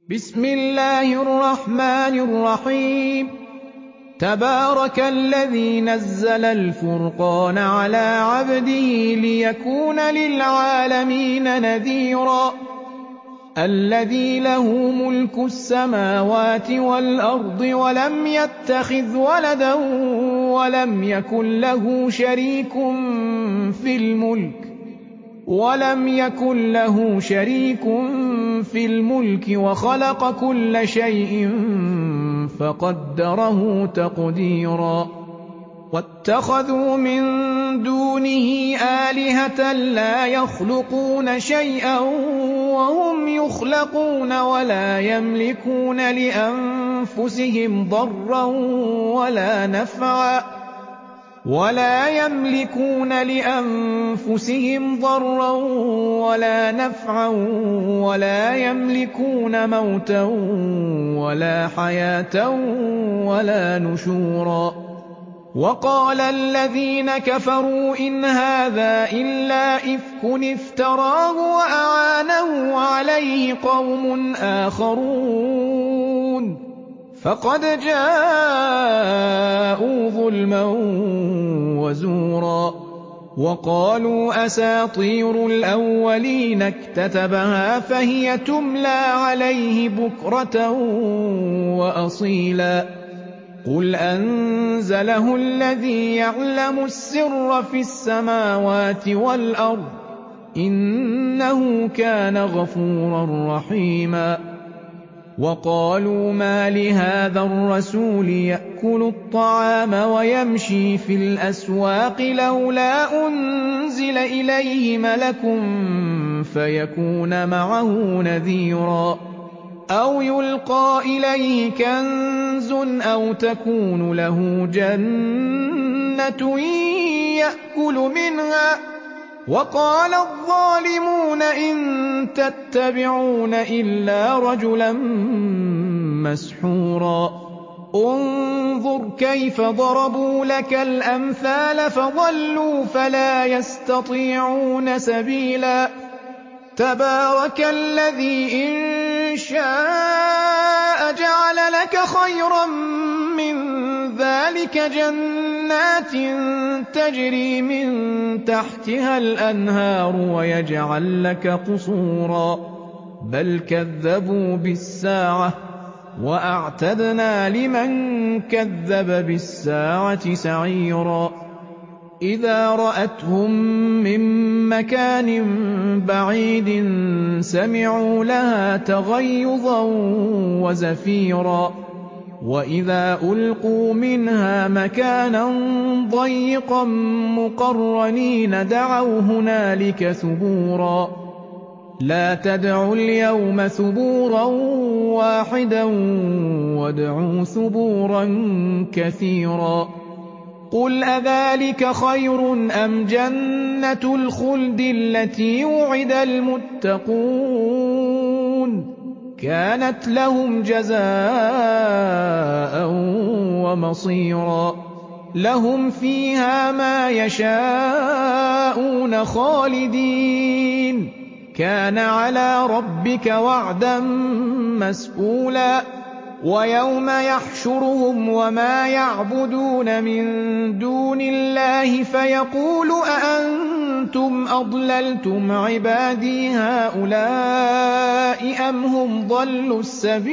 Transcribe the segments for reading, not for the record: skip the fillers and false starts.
بسم الله الرحمن الرحيم تبارك الذي نزل الفرقان على عبده ليكون للعالمين نذيرا الذي له ملك السماوات والأرض ولم يتخذ ولدا ولم يكن له شريك في الملك وخلق كل شيء فقدره تقديرا واتخذوا من دونه آلهة لا يخلقون شيئا وهم يخلقون ولا يملكون لأنفسهم ضرا ولا نفعا ولا يملكون موتا ولا حياة ولا نشورا وقال الذين كفروا إن هذا إلا إفك افتراه وأعانه عليه قوم آخرون فقد جاءوا ظلما وزورا وقالوا أساطير الأولين اكتتبها فهي تملى عليه بكرة وأصيلا قل أنزله الذي يعلم السر في السماوات والأرض إنه كان غفورا رحيما وقالوا ما لهذا الرسول يأكل الطعام ويمشي في الأسواق لولا أنزل إليه ملك فيكون معه نذيرا أو يلقى إليه كنز أو تكون له جنة يأكل منها وقال الظالمون إن تتبعون إلا رجلا مسحورا انظر كيف ضربوا لك الأمثال فضلوا فلا يستطيعون سبيلا تبارك الذي إن شاء جعل لك خيرا من ذلك جنات تجري من تحتها الأنهار ويجعل لك قصورا بل كذبوا بالساعة وأعتدنا لمن كذب بالساعة سعيرا إذا رأتهم من مكان بعيد سمعوا لها تغيظا وزفيرا وإذا ألقوا منها مكانا ضيقا مقرنين دعوا هنالك ثبورا لا تدعوا اليوم ثبورا واحدا وادعوا ثبورا كثيرا قل أذلك خير أم جنة الخلد التي وعد المتقون كانت لهم جزاء ومصيرا لهم فيها ما يشاءون خالدين كان على ربك وعدا مسئولا ويوم يحشرهم وما يعبدون من دون الله فيقول أأنتم أضللتم عبادي هؤلاء أم هم ضلوا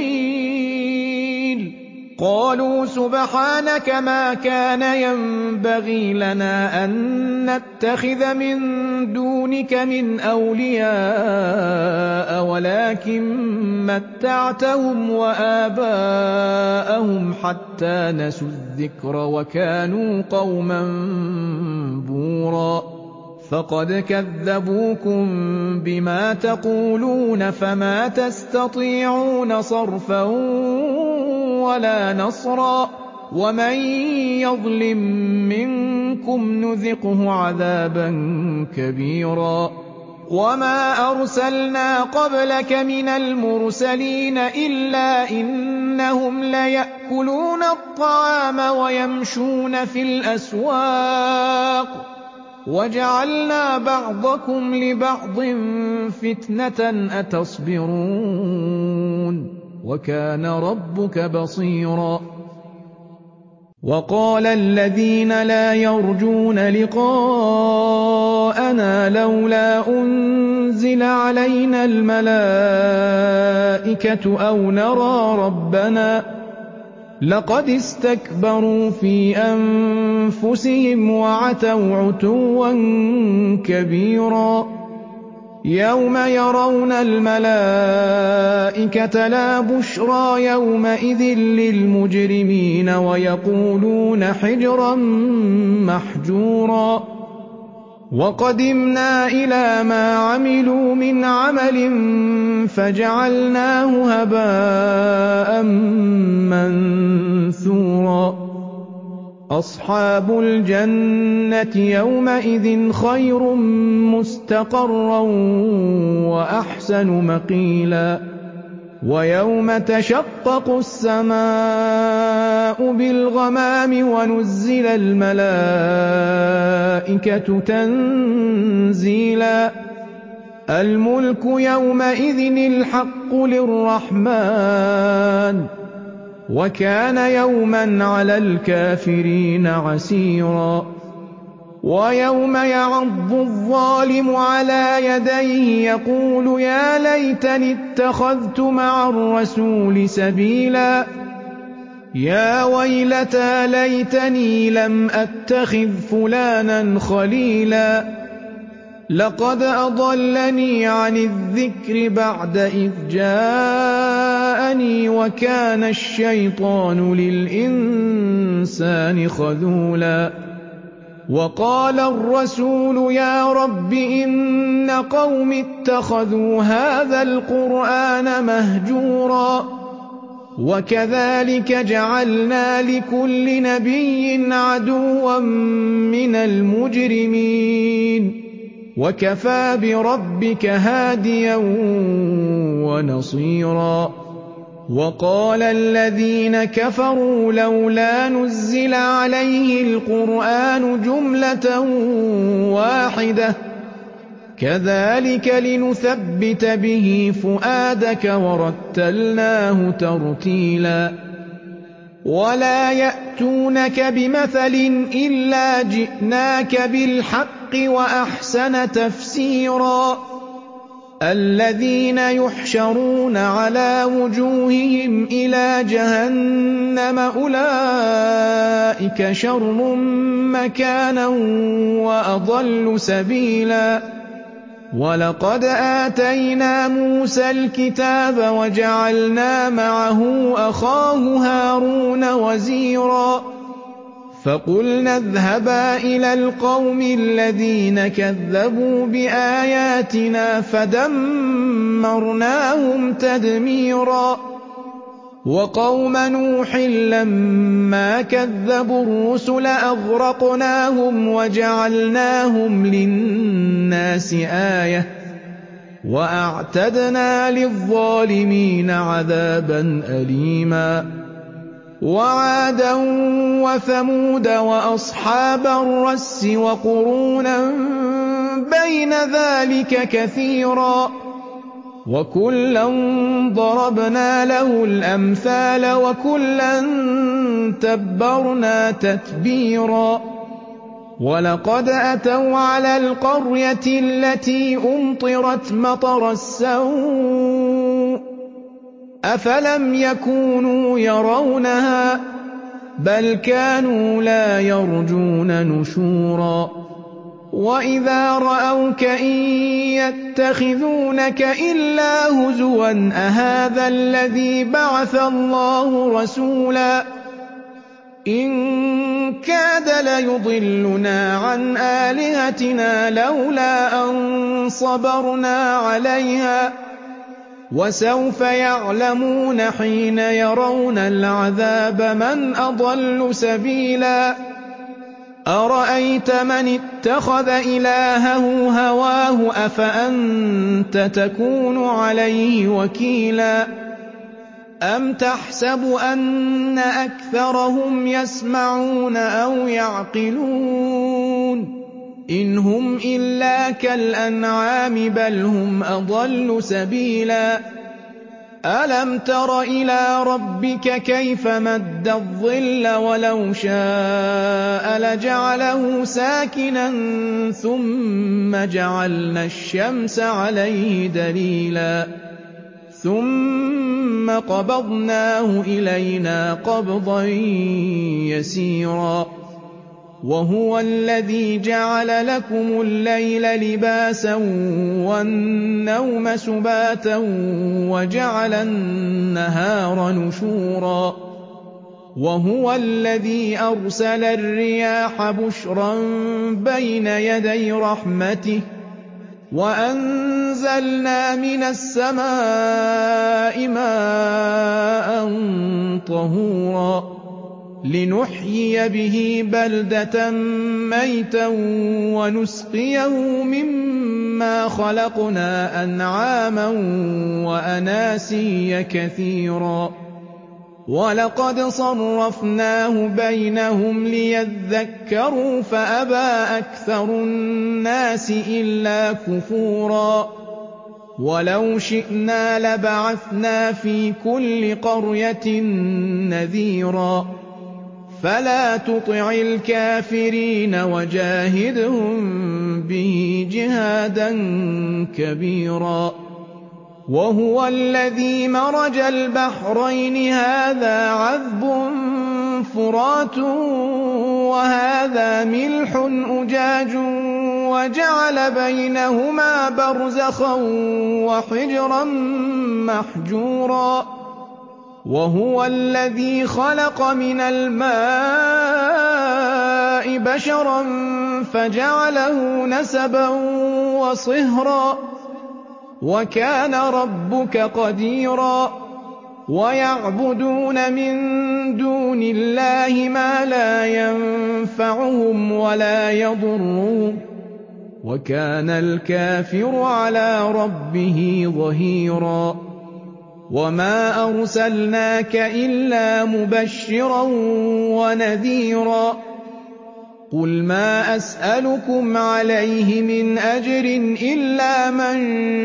السبيل قالوا سبحانك ما كان ينبغي لنا أن نتخذ من دونك من أولياء ولكن متعتهم وآباءهم حتى نسوا الذكر وكانوا قوما بورا فقد كذبوكم بما تقولون فما تستطيعون صرفا ولا نصرا ومن يظلم منكم نذقه عذابا كبيرا وما أرسلنا قبلك من المرسلين إلا إنهم ليأكلون الطعام ويمشون في الأسواق وجعلنا بعضكم لبعض فتنة أتصبرون وَكَانَ رَبُّكَ بَصِيرًا وَقَالَ الَّذِينَ لَا يَرْجُونَ لِقَاءَنَا لَوْلَا أُنزِلَ عَلَيْنَا الْمَلَائِكَةُ أَوْ نَرَىٰ رَبَّنَا لَقَدِ اسْتَكْبَرُوا فِي أَنفُسِهِمْ وَعَتَوْا عُتُوًّا كَبِيرًا يَوْمَ يَرَوْنَ الْمَلَائِكَةَ لَا بُشْرَىٰ يَوْمَئِذٍ لِّلْمُجْرِمِينَ وَيَقُولُونَ حِجْرًا مَّحْجُورًا وَقَدِمْنَا إِلَىٰ مَا عَمِلُوا مِنْ عَمَلٍ فَجَعَلْنَاهُ هَبَاءً مَّنثُورًا أَصْحَابُ الْجَنَّةِ يَوْمَئِذٍ خَيْرٌ مُّسْتَقَرًّا وَأَحْسَنُ مَقِيلًا وَيَوْمَ تَشَقَّقُ السَّمَاءُ بِالْغَمَامِ وَنُزِّلَ الْمَلَائِكَةُ تَنزِيلًا الْمُلْكُ يَوْمَئِذٍ الْحَقُّ لِلرَّحْمَٰنِ وَكَانَ يَوْمًا عَلَى الْكَافِرِينَ عَسِيرًا وَيَوْمَ يَعَضُّ الظَّالِمُ عَلَىٰ يَدَيْهِ يَقُولُ يَا لَيْتَنِي اتَّخَذْتُ مَعَ الرَّسُولِ سَبِيلًا يَا وَيْلَتَىٰ لَيْتَنِي لَمْ أَتَّخِذْ فُلَانًا خَلِيلًا لَّقَدْ أَضَلَّنِي عَنِ الذِّكْرِ بَعْدَ إِذْ جَاءَنِي وَكَانَ الشَّيْطَانُ لِلْإِنسَانِ خَذُولًا وَقَالَ الرَّسُولُ يَا رَبِّ إِنَّ قَوْمِي اتَّخَذُوا هَٰذَا الْقُرْآنَ مَهْجُورًا وَكَذَٰلِكَ جَعَلْنَا لِكُلِّ نَبِيٍّ عَدُوًّا مِّنَ الْمُجْرِمِينَ وَكَفَىٰ بِرَبِّكَ هَادِيًا وَنَصِيرًا وَقَالَ الَّذِينَ كَفَرُوا لَوْلَا نُزِّلَ عَلَيْهِ الْقُرْآنُ جُمْلَةً وَاحِدَةً كَذَٰلِكَ لِنُثَبِّتَ بِهِ فُؤَادَكَ وَرَتَّلْنَاهُ تَرْتِيلًا وَلَا يَأْتُونَكَ بِمَثَلٍ إِلَّا جِئْنَاكَ بِالْحَقِّ وَأَحْسَنَ تَفْسِيرًا الَّذِينَ يُحْشَرُونَ عَلَىٰ وُجُوهِهِمْ إِلَىٰ جَهَنَّمَ أُولَٰئِكَ شَرٌّ مَّكَانًا وَأَضَلُّ سَبِيلًا وَلَقَدْ آتَيْنَا مُوسَى الْكِتَابَ وَجَعَلْنَا مَعَهُ أَخَاهُ هَارُونَ وَزِيرًا فَقُلْنَا اذْهَبَا إِلَى الْقَوْمِ الَّذِينَ كَذَّبُوا بِآيَاتِنَا فَدَمَّرْنَاهُمْ تَدْمِيرًا وَقَوْمَ نُوحٍ لَّمَّا كَذَّبُوا الرُّسُلَ أَغْرَقْنَاهُمْ وَجَعَلْنَاهُمْ لِلنَّاسِ آيَةً وَأَعْتَدْنَا لِلظَّالِمِينَ عَذَابًا أَلِيمًا وَعَادًا وَثَمُودَ وَأَصْحَابَ الرَّسِّ وَقُرُونًا بَيْنَ ذَٰلِكَ كَثِيرًا وَكُلًّا ضَرَبْنَا لَهُ الْأَمْثَالَ وَكُلًّا تَبَّرْنَا تَتْبِيرًا وَلَقَدْ أَتَوْا عَلَى الْقَرْيَةِ الَّتِي أُمْطِرَتْ مَطَرَ السَّوْءِ أَفَلَمْ يَكُونُوا يَرَوْنَهَا بَلْ كَانُوا لَا يَرْجُونَ نُشُورًا وَإِذَا رَأَوْكَ إِن يَتَّخِذُونَكَ إِلَّا هُزُوًا أَهَٰذَا الَّذِي بَعَثَ اللَّهُ رَسُولًا إِن كَادَ لَيُضِلُّنَا عَنْ آلِهَتِنَا لَوْلَا أَن صَبَرْنَا عَلَيْهَا وَسَوْفَ يَعْلَمُونَ حِينَ يَرَوْنَ الْعَذَابَ مَنْ أَضَلُّ سَبِيلًا أَرَأَيْتَ مَنِ اتَّخَذَ إِلَٰهَهُ هَوَاهُ أَفَأَنتَ تَكُونُ عَلَيْهِ وَكِيلًا أَمْ تَحْسَبُ أَنَّ أَكْثَرَهُمْ يَسْمَعُونَ أَوْ يَعْقِلُونَ إِنْ هُمْ إِلَّا كَالْأَنْعَامِ بَلْ هُمْ أَضَلُّ سَبِيلًا أَلَمْ تَرَ إِلَىٰ رَبِّكَ كَيْفَ مَدَّ الظِّلَّ وَلَوْ شَاءَ لَجَعَلَهُ سَاكِنًا ثُمَّ جَعَلْنَا الشَّمْسَ عَلَيْهِ دَلِيلًا ثُمَّ قَبَضْنَاهُ إِلَيْنَا قَبْضًا يَسِيرًا وَهُوَ الَّذِي جَعَلَ لَكُمُ اللَّيْلَ لِبَاسًا وَالنَّوْمَ سُبَاتًا وَجَعَلَ النَّهَارَ نُشُورًا وَهُوَ الَّذِي أَرْسَلَ الرِّيَاحَ بُشْرًا بَيْنَ يَدَيْ رَحْمَتِهِ وَأَنزَلْنَا مِنَ السَّمَاءِ مَاءً طَهُورًا لِّنُحْيِيَ بِهِ بَلْدَةً مَّيْتًا وَنُسْقِيَهُ مِمَّا خَلَقْنَا أَنْعَامًا وَأَنَاسِيَّ كَثِيرًا وَلَقَدْ صَرَّفْنَاهُ بَيْنَهُمْ لِيَذَّكَّرُوا فَأَبَىٰ أَكْثَرُ النَّاسِ إِلَّا كُفُورًا وَلَوْ شِئْنَا لَبَعَثْنَا فِي كُلِّ قَرْيَةٍ نَّذِيرًا فَلَا تُطِعِ الْكَافِرِينَ وَجَاهِدْهُم بِهِ جِهَادًا كَبِيرًا وَهُوَ الَّذِي مَرَجَ الْبَحْرَيْنِ هَٰذَا عَذْبٌ فُرَاتٌ وَهَٰذَا مِلْحٌ أُجَاجٌ وَجَعَلَ بَيْنَهُمَا بَرْزَخًا وَحِجْرًا مَّحْجُورًا وَهُوَ الَّذِي خَلَقَ مِنَ الْمَاءِ بَشَرًا فَجَعَلَهُ نَسَبًا وَصِهْرًا وَكَانَ رَبُّكَ قَدِيرًا وَيَعْبُدُونَ مِن دُونِ اللَّهِ مَا لَا يَنفَعُهُمْ وَلَا يَضُرُّهُمْ وَكَانَ الْكَافِرُ عَلَىٰ رَبِّهِ ظَهِيرًا وَمَا أَرْسَلْنَاكَ إِلَّا مُبَشِّرًا وَنَذِيرًا قُلْ مَا أَسْأَلُكُمْ عَلَيْهِ مِنْ أَجْرٍ إِلَّا مَن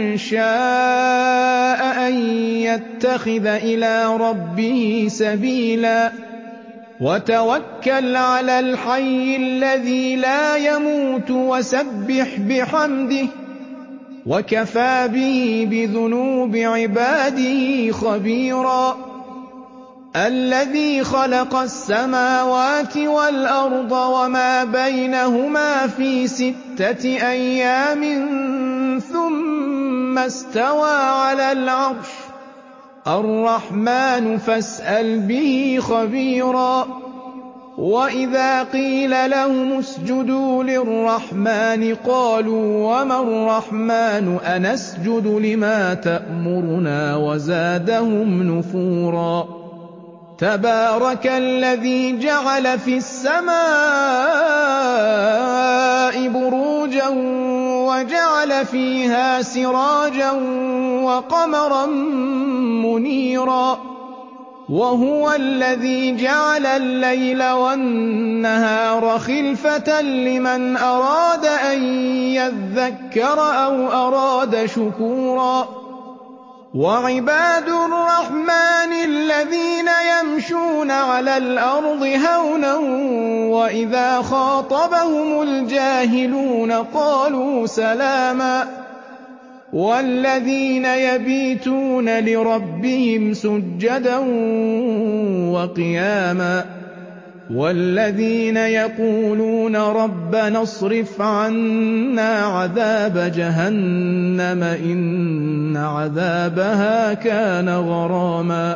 شَاءَ أَن يَتَّخِذَ إِلَىٰ رَبِّهِ سَبِيلًا وَتَوَكَّلْ عَلَى الْحَيِّ الَّذِي لَا يَمُوتُ وَسَبِّحْ بِحَمْدِهِ وَكَفَىٰ بِهِ بِذُنُوبِ عِبَادِهِ خَبِيرًا الَّذِي خَلَقَ السَّمَاوَاتِ وَالْأَرْضَ وَمَا بَيْنَهُمَا فِي 6 أَيَّامٍ ثُمَّ اسْتَوَىٰ عَلَى الْعَرْشِ الرَّحْمَٰنُ فَاسْأَلْ بِهِ خَبِيرًا وَإِذَا قِيلَ لَهُمُ اسْجُدُوا لِلرَّحْمَٰنِ قَالُوا وَمَا الرَّحْمَٰنُ أَنَسْجُدُ لِمَا تَأْمُرُنَا وَزَادَهُمْ نُفُورًا تَبَارَكَ الَّذِي جَعَلَ فِي السَّمَاءِ بُرُوجًا وَجَعَلَ فِيهَا سِرَاجًا وَقَمَرًا مُّنِيرًا وَهُوَ الَّذِي جَعَلَ اللَّيْلَ وَالنَّهَارَ خِلْفَةً لِّمَنْ أَرَادَ أَن يَذَّكَّرَ أَوْ أَرَادَ شُكُورًا وَعِبَادُ الرَّحْمَٰنِ الَّذِينَ يَمْشُونَ عَلَى الْأَرْضِ هَوْنًا وَإِذَا خَاطَبَهُمُ الْجَاهِلُونَ قَالُوا سَلَامًا وَالَّذِينَ يَبِيتُونَ لِرَبِّهِمْ سُجَّدًا وَقِيَامًا وَالَّذِينَ يَقُولُونَ رَبَّنَا اصْرِفْ عَنَّا عَذَابَ جَهَنَّمَ إِنَّ عَذَابَهَا كَانَ غَرَامًا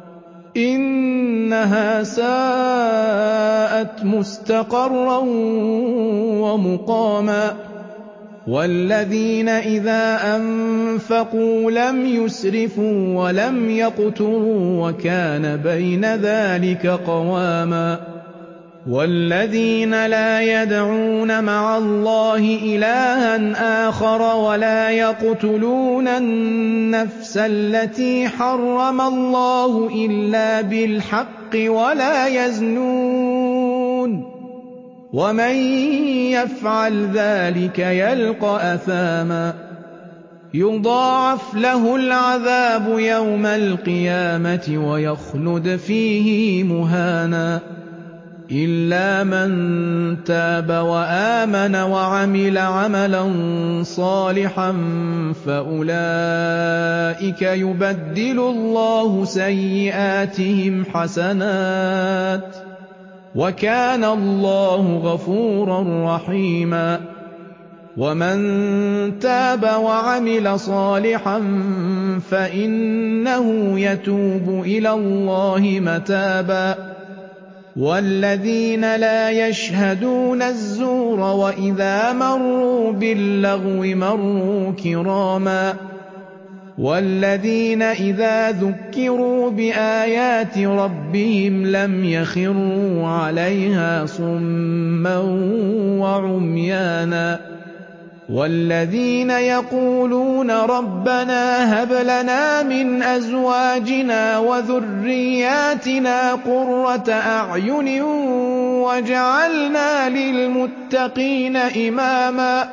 إِنَّهَا سَاءَتْ مُسْتَقَرًّا وَمُقَامًا وَالَّذِينَ إِذَا أَنفَقُوا لَمْ يُسْرِفُوا وَلَمْ يَقْتُرُوا وَكَانَ بَيْنَ ذَٰلِكَ قَوَامًا وَالَّذِينَ لَا يَدْعُونَ مَعَ اللَّهِ إِلَٰهًا آخَرَ وَلَا يَقْتُلُونَ النَّفْسَ الَّتِي حَرَّمَ اللَّهُ إِلَّا بِالْحَقِّ وَلَا يَزْنُونَ وَمَن يَفْعَلْ ذَٰلِكَ يَلْقَ أَثَامًا يُضَاعَفْ لَهُ الْعَذَابُ يَوْمَ الْقِيَامَةِ وَيَخْلُدْ فِيهِ مُهَانًا إِلَّا مَن تَابَ وَآمَنَ وَعَمِلَ عَمَلًا صَالِحًا فَأُولَٰئِكَ يُبَدِّلُ اللَّهُ سَيِّئَاتِهِمْ حَسَنَاتٍ ۗ وَكَانَ اللَّهُ غَفُورًا رَّحِيمًا وَمَن تَابَ وَعَمِلَ صَالِحًا فَإِنَّهُ يَتُوبُ إِلَى اللَّهِ مَتَابًا وَالَّذِينَ لَا يَشْهَدُونَ الزُّورَ وَإِذَا مَرُّوا بِاللَّغْوِ مَرُّوا كِرَامًا وَالَّذِينَ إِذَا ذُكِّرُوا بِآيَاتِ رَبِّهِمْ لَمْ يَخِرُّوا عَلَيْهَا صُمًّا وَعُمْيَانًا وَالَّذِينَ يَقُولُونَ رَبَّنَا هَبْ لَنَا مِنْ أَزْوَاجِنَا وَذُرِّيَّاتِنَا قُرَّةَ أَعْيُنٍ وَاجْعَلْنَا لِلْمُتَّقِينَ إِمَامًا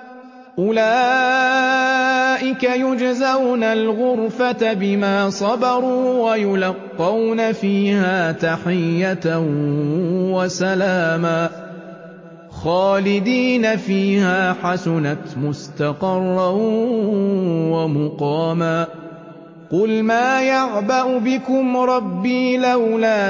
أُولَٰئِكَ يُجْزَوْنَ الْغُرْفَةَ بِمَا صَبَرُوا وَيُلَقَّوْنَ فِيهَا تَحِيَّةً وَسَلَامًا خَالِدِينَ فِيهَا حَسُنَتْ مُسْتَقَرًّا وَمُقَامًا قُلْ مَا يَعْبَأُ بِكُمْ رَبِّي لَوْلَا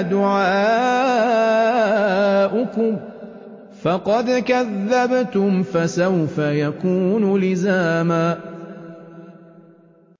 دُعَاؤُكُمْ فَقَدْ كَذَّبْتُمْ فَسَوْفَ يَكُونُ لِزَامًا